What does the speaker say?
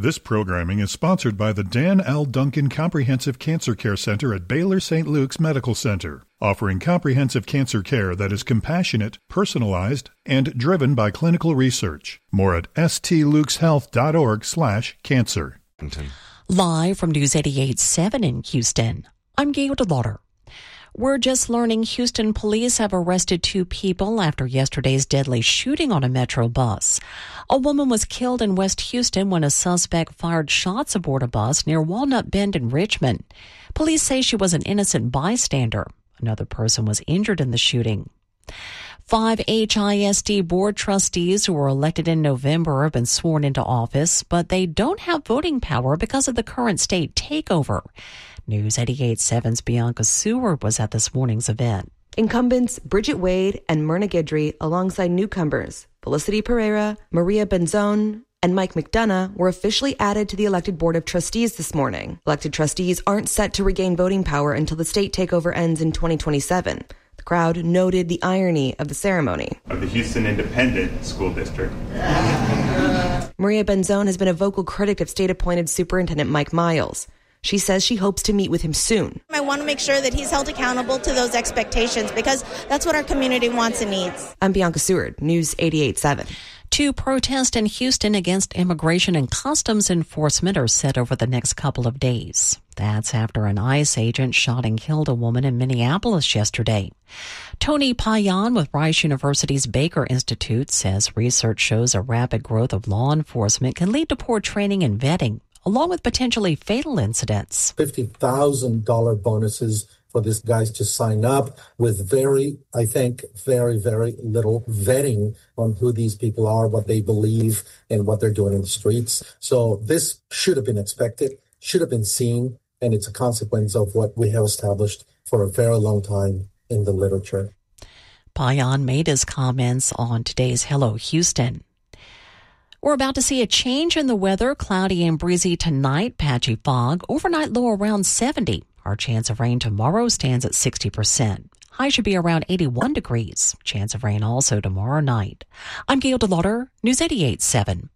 This programming is sponsored by the Dan L. Duncan Comprehensive Cancer Care Center at Baylor St. Luke's Medical Center, offering comprehensive cancer care that is compassionate, personalized, and driven by clinical research. More at stlukeshealth.org/cancer. Live from News 88.7 in Houston, I'm Gail DeLauder. We're just learning Houston police have arrested 2 people after yesterday's deadly shooting on a Metro bus. A woman was killed in West Houston when a suspect fired shots aboard a bus near Walnut Bend in Richmond. Police say she was an innocent bystander. Another person was injured in the shooting. 5 HISD board trustees who were elected in November have been sworn into office, but they don't have voting power because of the current state takeover. News 88.7's Bianca Seward was at this morning's event. Incumbents Bridget Wade and Myrna Guidry, alongside newcomers Felicity Pereira, Maria Benzone, and Mike McDonough, were officially added to the elected Board of Trustees this morning. Elected trustees aren't set to regain voting power until the state takeover ends in 2027. The crowd noted the irony of the ceremony. Of the Houston Independent School District. Maria Benzone has been a vocal critic of state-appointed Superintendent Mike Miles. She says she hopes to meet with him soon. I want to make sure that he's held accountable to those expectations because that's what our community wants and needs. I'm Bianca Seward, News 88.7. 2 protests in Houston against immigration and customs enforcement are set over the next couple of days. That's after an ICE agent shot and killed a woman in Minneapolis yesterday. Tony Payan with Rice University's Baker Institute says research shows a rapid growth of law enforcement can lead to poor training and vetting, along with potentially fatal incidents. $50,000 bonuses for these guys to sign up with very little vetting on who these people are, what they believe, and what they're doing in the streets. So this should have been expected, should have been seen, and it's a consequence of what we have established for a very long time in the literature. Payan made his comments on today's Hello Houston. We're about to see a change in the weather, cloudy and breezy tonight, patchy fog, overnight low around 70. Our chance of rain tomorrow stands at 60%. High should be around 81 degrees. Chance of rain also tomorrow night. I'm Gail DeLauder, News 88.7.